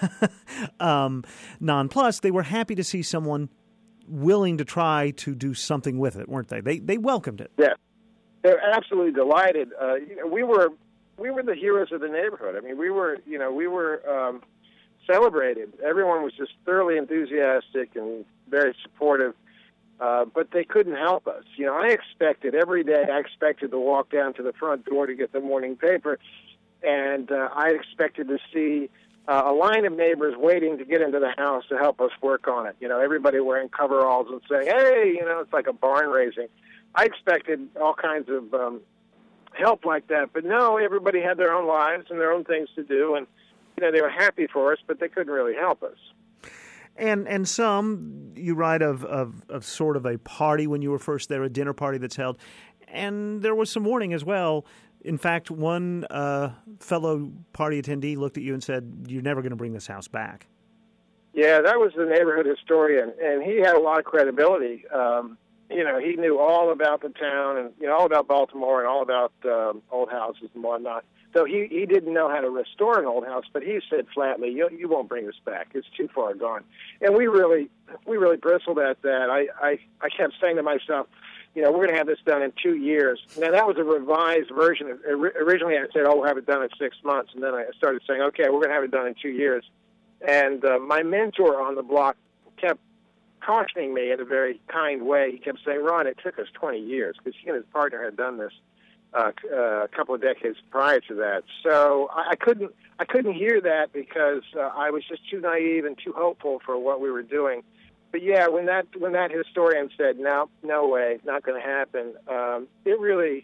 nonplussed, they were happy to see someone willing to try to do something with it, weren't they? They welcomed it. Yeah, they're absolutely delighted. We were the heroes of the neighborhood. I mean, we were celebrated. Everyone was just thoroughly enthusiastic and very supportive. But they couldn't help us. I expected every day. I expected to walk down to the front door to get the morning paper. And I expected to see a line of neighbors waiting to get into the house to help us work on it. Everybody wearing coveralls and saying, hey, it's like a barn raising. I expected all kinds of help like that. But no, everybody had their own lives and their own things to do. And, they were happy for us, but they couldn't really help us. And some, you write of sort of a party when you were first there, a dinner party that's held. And there was some warning as well. In fact, one fellow party attendee looked at you and said, you're never going to bring this house back. Yeah, that was the neighborhood historian, and he had a lot of credibility. He knew all about the town and, all about Baltimore and all about old houses and whatnot. So he didn't know how to restore an old house, but he said flatly, you won't bring this back. It's too far gone. And we really bristled at that. I kept saying to myself, we're going to have this done in 2 years. Now, that was a revised version. Originally, I said, we'll have it done in 6 months. And then I started saying, okay, we're going to have it done in 2 years. And my mentor on the block kept cautioning me in a very kind way. He kept saying, Ron, it took us 20 years, because he and his partner had done this a couple of decades prior to that. So I couldn't hear that because I was just too naive and too hopeful for what we were doing. But yeah, when that historian said no way, not going to happen, we really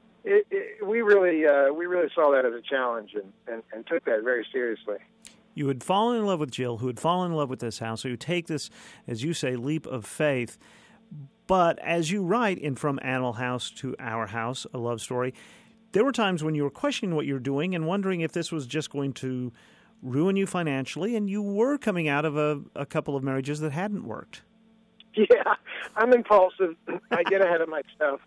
saw that as a challenge and took that very seriously. You had fallen in love with Jill, who had fallen in love with this house. So you take this, as you say, leap of faith. But as you write in From Animal House to Our House, a love story, there were times when you were questioning what you were doing and wondering if this was just going to ruin you financially, and you were coming out of a couple of marriages that hadn't worked. Yeah, I'm impulsive. I get ahead of myself.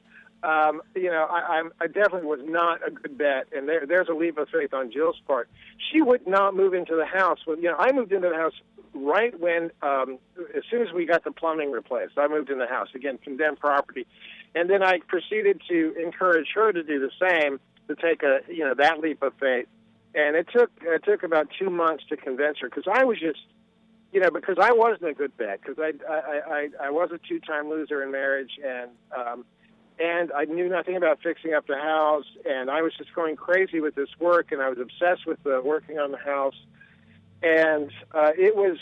I definitely was not a good bet, and there's a leap of faith on Jill's part. She would not move into the house. I moved into the house right when, as soon as we got the plumbing replaced, I moved in the house. Again, condemned property. And then I proceeded to encourage her to do the same, to take that leap of faith. And it took about 2 months to convince her, because I was just, because I wasn't a good bet, because I was a 2-time loser in marriage, and I knew nothing about fixing up the house, and I was just going crazy with this work, and I was obsessed with working on the house, and it was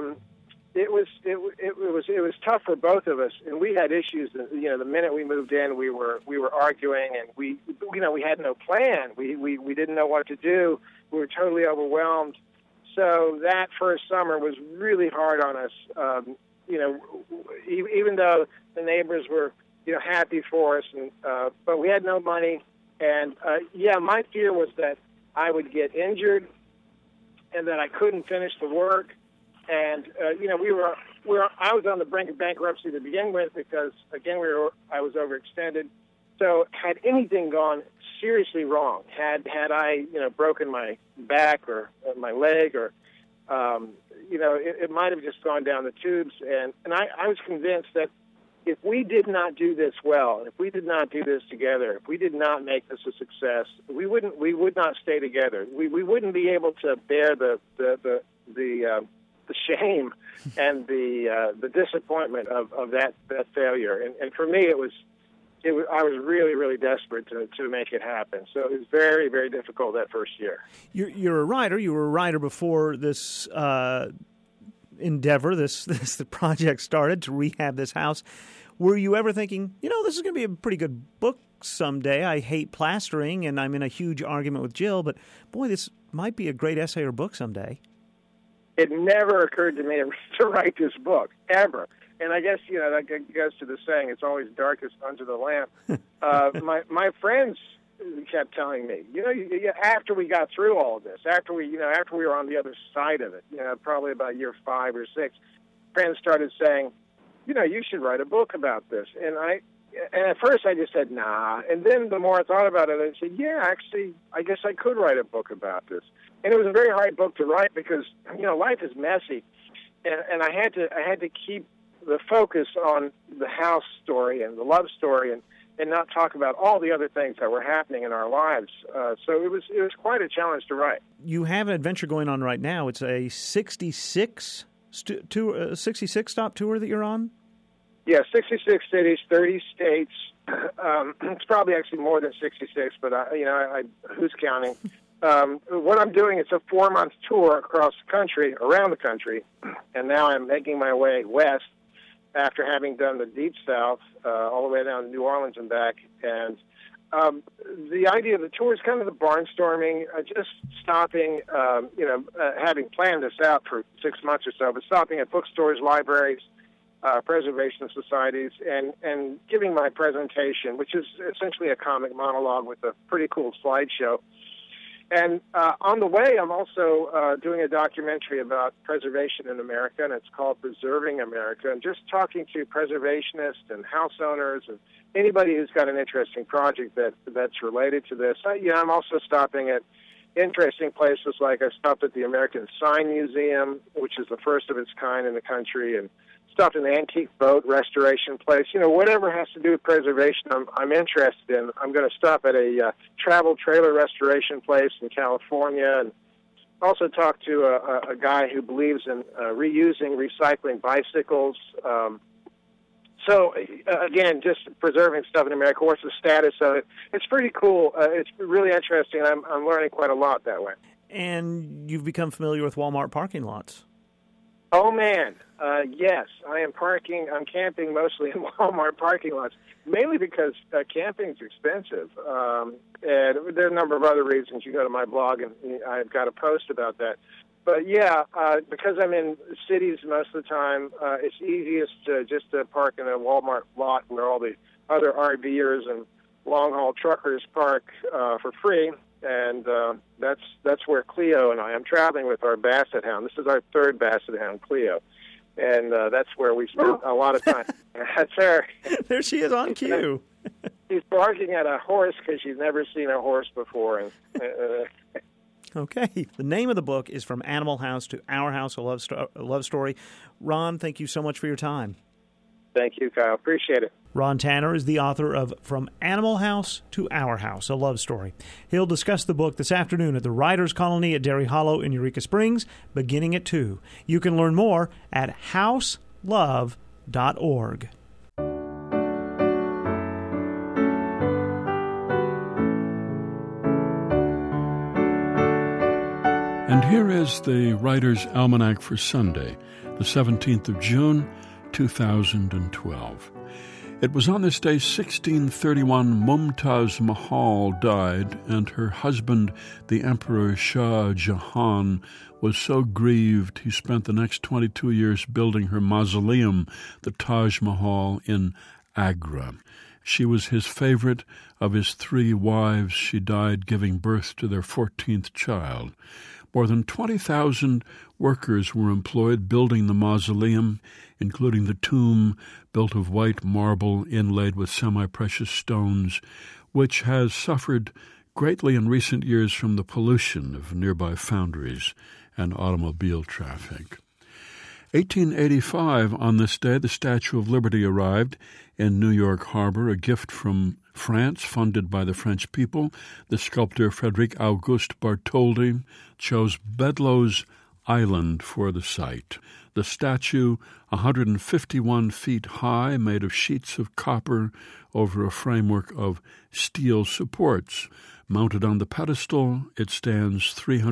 tough for both of us, and we had issues. The minute we moved in, we were arguing, and we had no plan. We didn't know what to do. We were totally overwhelmed. So that first summer was really hard on us. Even though the neighbors were happy for us, and but we had no money. And my fear was that I would get injured, and that I couldn't finish the work. And I was on the brink of bankruptcy to begin with, because again I was overextended. So had anything gone seriously wrong. Had I, broken my back or my leg, or it might have just gone down the tubes. And I was convinced that if we did not do this well, if we did not do this together, if we did not make this a success, we would not stay together. We wouldn't be able to bear the shame and the disappointment of that failure. And for me, I was really, really desperate to make it happen. So it was very, very difficult that first year. You're a writer. You were a writer before this endeavor, the project started to rehab this house. Were you ever thinking, this is going to be a pretty good book someday? I hate plastering, and I'm in a huge argument with Jill, but boy, this might be a great essay or book someday. It never occurred to me to write this book, ever. And I guess, that goes to the saying, it's always darkest under the lamp. My friends kept telling me, after we got through all of this, after we were on the other side of it, probably about year 5 or 6, friends started saying, you should write a book about this. And at first I just said, nah. And then the more I thought about it, I said, yeah, actually, I guess I could write a book about this. And it was a very hard book to write because, life is messy. And I had to keep the focus on the house story and the love story and not talk about all the other things that were happening in our lives. So it was quite a challenge to write. You have an adventure going on right now. It's a 66 stop tour that you're on? Yeah, 66 cities, 30 states. It's probably actually more than 66, but who's counting? What I'm doing is a 4-month tour across the country, around the country, and now I'm making my way west after having done the Deep South, all the way down to New Orleans and back. And the idea of the tour is kind of the barnstorming, just stopping, having planned this out for 6 months or so, but stopping at bookstores, libraries, preservation societies, and giving my presentation, which is essentially a comic monologue with a pretty cool slideshow. And on the way, I'm also doing a documentary about preservation in America, and it's called Preserving America, and just talking to preservationists and house owners and anybody who's got an interesting project that's related to this. I'm also stopping at interesting places, like I stopped at the American Sign Museum, which is the first of its kind in the country, and stopped in the antique boat restoration place. Whatever has to do with preservation, I'm interested in. I'm going to stop at a travel trailer restoration place in California, and also talk to a guy who believes in reusing, recycling bicycles. So, again, just preserving stuff in America. What's the status of it? It's pretty cool. It's really interesting. I'm learning quite a lot that way. And you've become familiar with Walmart parking lots. Oh, man. Yes, I am camping mostly in Walmart parking lots, mainly because camping is expensive. And there are a number of other reasons. You go to my blog, and I've got a post about that. But, yeah, because I'm in cities most of the time, it's easiest just to park in a Walmart lot where all the other RVers and long-haul truckers park for free. And that's where Cleo and I am traveling with our Basset Hound. This is our third Basset Hound, Cleo. And that's where we spend a lot of time. That's her. There she is on cue. She's barking at a horse because she's never seen a horse before. And, Okay. The name of the book is From Animal House to Our House, a love story. Ron, thank you so much for your time. Thank you, Kyle. Appreciate it. Ron Tanner is the author of From Animal House to Our House, a love story. He'll discuss the book this afternoon at the Writers' Colony at Derry Hollow in Eureka Springs, beginning at 2. You can learn more at houselove.org. And here is the Writer's Almanac for Sunday, the 17th of June, 2012. It was on this day, 1631, Mumtaz Mahal died, and her husband, the Emperor Shah Jahan, was so grieved he spent the next 22 years building her mausoleum, the Taj Mahal in Agra. She was his favorite. Of his 3 wives, she died giving birth to their 14th child. More than 20,000 workers were employed building the mausoleum, including the tomb built of white marble inlaid with semi-precious stones, which has suffered greatly in recent years from the pollution of nearby foundries and automobile traffic. 1885, on this day, the Statue of Liberty arrived in New York Harbor, a gift from France funded by the French people. The sculptor Frédéric Auguste Bartholdi chose Bedloe's Island for the site. The statue, 151 feet high, made of sheets of copper over a framework of steel supports. Mounted on the pedestal, it stands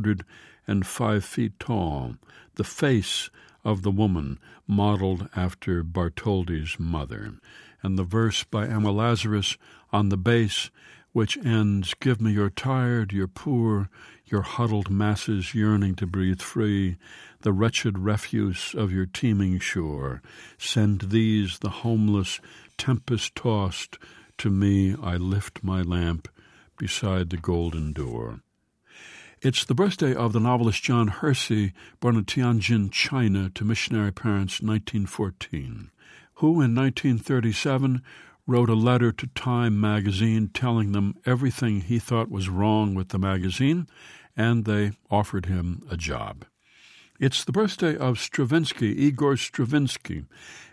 305 feet tall. The face of the woman modeled after Bartholdi's mother. And the verse by Emma Lazarus on the base, which ends, "Give me your tired, your poor, your huddled masses yearning to breathe free, the wretched refuse of your teeming shore. Send these, the homeless, tempest-tossed, to me I lift my lamp beside the golden door." It's the birthday of the novelist John Hersey, born in Tianjin, China, to missionary parents in 1914, who in 1937 wrote a letter to Time magazine telling them everything he thought was wrong with the magazine, and they offered him a job. It's the birthday of Stravinsky, Igor Stravinsky,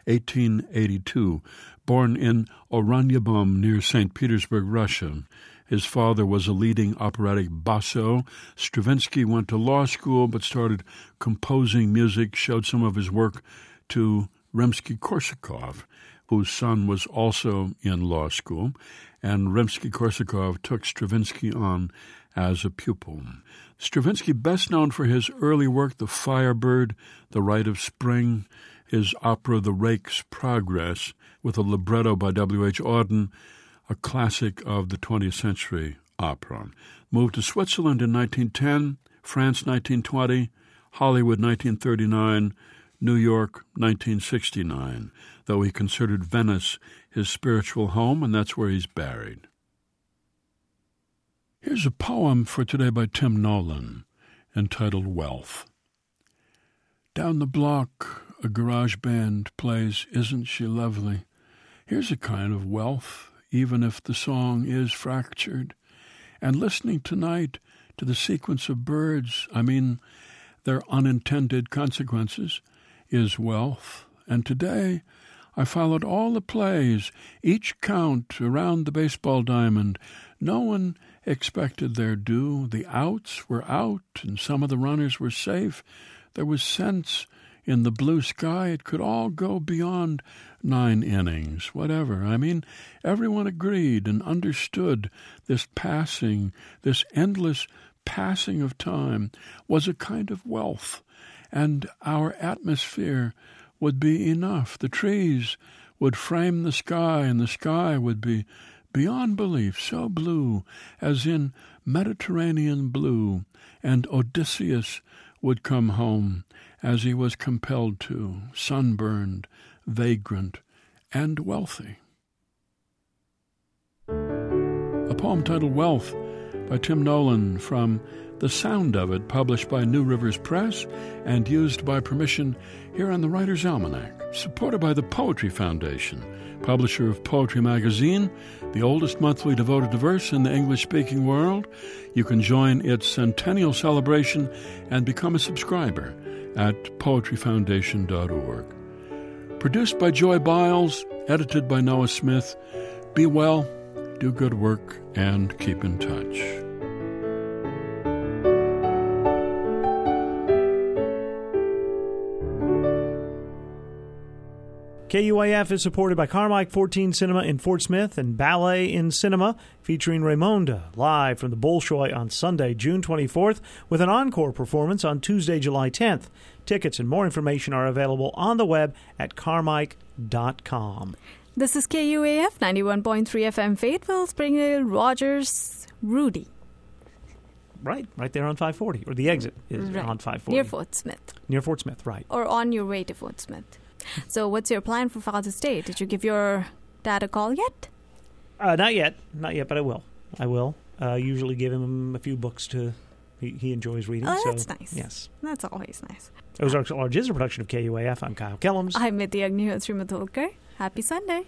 1882, born in Oranienbaum near St. Petersburg, Russia. His father was a leading operatic basso. Stravinsky went to law school but started composing music, showed some of his work to Rimsky-Korsakov, whose son was also in law school, and Rimsky-Korsakov took Stravinsky on as a pupil. Stravinsky, best known for his early work, The Firebird, The Rite of Spring, his opera The Rake's Progress, with a libretto by W.H. Auden, a classic of the 20th century opera. Moved to Switzerland in 1910, France 1920, Hollywood 1939, New York 1969, though he considered Venice his spiritual home, and that's where he's buried. Here's a poem for today by Tim Nolan, entitled Wealth. Down the block, a garage band plays Isn't She Lovely? Here's a kind of wealth, even if the song is fractured. And listening tonight to the sequence of birds, their unintended consequences, is wealth. And today I followed all the plays, each count around the baseball diamond. No one expected their due. The outs were out, and some of the runners were safe. There was sense in the blue sky. It could all go beyond 9 innings, whatever. Everyone agreed and understood this passing, this endless passing of time was a kind of wealth, and our atmosphere would be enough. The trees would frame the sky, and the sky would be beyond belief so blue, as in Mediterranean blue, and Odysseus would come home, as he was compelled to, sunburned, vagrant, and wealthy. A poem titled Wealth by Tim Nolan from The Sound of It, published by New Rivers Press and used by permission here on the Writer's Almanac, supported by the Poetry Foundation, publisher of Poetry Magazine, the oldest monthly devoted to verse in the English-speaking world. You can join its centennial celebration and become a subscriber at poetryfoundation.org. Produced by Joy Biles, edited by Noah Smith. Be well, do good work, and keep in touch. KUAF is supported by Carmike 14 Cinema in Fort Smith and Ballet in Cinema, featuring Raymonda live from the Bolshoi on Sunday, June 24th, with an encore performance on Tuesday, July 10th. Tickets and more information are available on the web at carmike.com. This is KUAF 91.3 FM Fayetteville, Springdale, Rogers, Rudy. Right there on 540, or the exit is on 540. Near Fort Smith. Near Fort Smith, right. Or on your way to Fort Smith. So what's your plan for Father's Day? Did you give your dad a call yet? Not yet, but I will. Usually give him a few books to. He enjoys reading. Oh, that's so, nice. Yes, that's always nice. Ozarks at Large is a production of KUAF. I'm Kyle Kellums. I'm Nitya Agnihotri Matulkar. Happy Sunday.